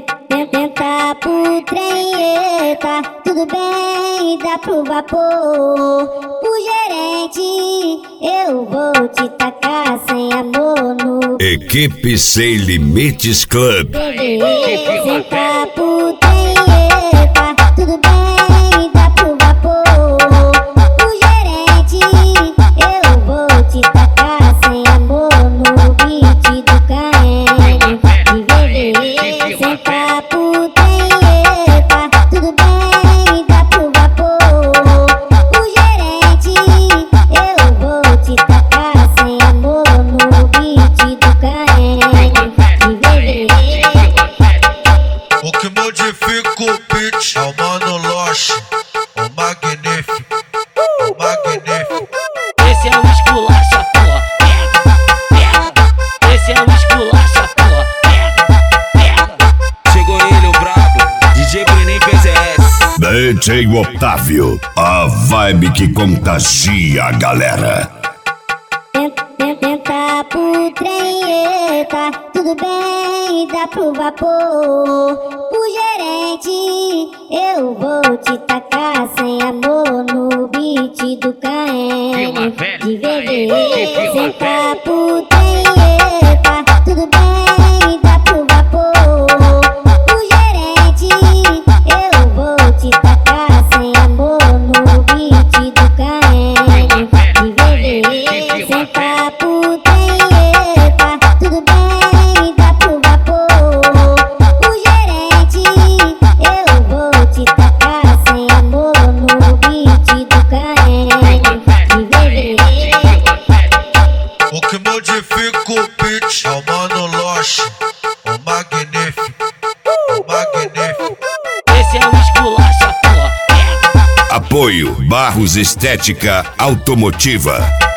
Tenta pro trem, tá tudo bem, dá pro vapor. O gerente, eu vou te tacar sem amor no... Equipe Sem Limites Club. Tenta pro trem, tá tudo bem, dá pro vapor. O gerente, eu vou te tacar sem amor no beat do Caene. Senta pro trem, tá tudo bem, dá pro vapor. O gerente, eu vou te tacar sem amor no beat do Caene. O que modifica o beat é o Mano Loche, o magnífico, o magnífico. Esse é o esculacha, porra, pega. Esse é o esculacha, porra, pega. Chegou ele, o brabo, DJ Bruninho PZS. DJ Otávio, a vibe que contagia a galera. Tenta pro trem, tá tudo bem, dá pro vapor. O gerente, eu vou te tacar sem amor no beat do Caene. De VD, senta pro trem, tá tudo bem, dá pro vapor. O gerente, eu vou te tacar sem amor no beat do Caene. De VD, senta pro trem, tá tudo bem, dá pro vapor. O gerente, eu vou te tacar sem amor no beat do Caene. De VD. O que modifica o beat é o Mano Loche, o magnífico, o magnífico. Esse é o esculacha, porra, pega. Apoio Barros Estética Automotiva.